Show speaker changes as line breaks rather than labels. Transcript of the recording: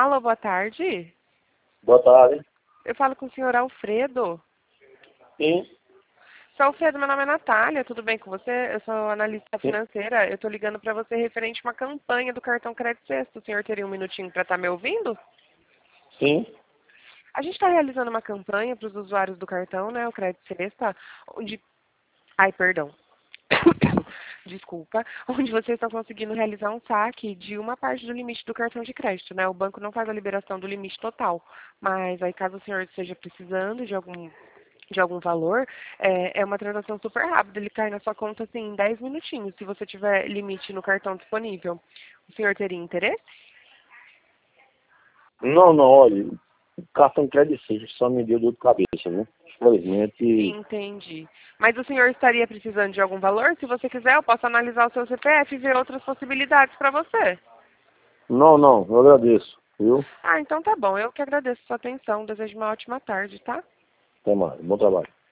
Alô, boa tarde.
Boa tarde.
Eu falo com o senhor Alfredo.
Sim,
Sou Alfredo, meu nome é Natália, tudo bem com você? Eu sou analista
sim,
financeira. Eu estou ligando para você referente a uma campanha do cartão Crédito Sexto. O senhor teria um minutinho para estar me ouvindo?
sim.
A gente está realizando uma campanha para os usuários do cartão, né, o Crédito Sexta, onde... Ai, perdão. Desculpa, onde vocês estão conseguindo realizar um saque de uma parte do limite do cartão de crédito, né? O banco não faz a liberação do limite total, mas aí caso o senhor esteja precisando de algum valor, é uma transação super rápida, ele cai na sua conta assim em 10 minutinhos, se você tiver limite no cartão disponível. O senhor teria interesse?
Não, não, olha, o cartão crédito só me deu dor de cabeça, né? Infelizmente,
Entendi. Mas o senhor estaria precisando de algum valor? Se você quiser, eu posso analisar o seu CPF e ver outras possibilidades para você.
não, não, eu agradeço, viu?
Ah, então tá bom. Eu que agradeço a sua atenção. Desejo uma ótima tarde, tá?
Até mais, bom trabalho.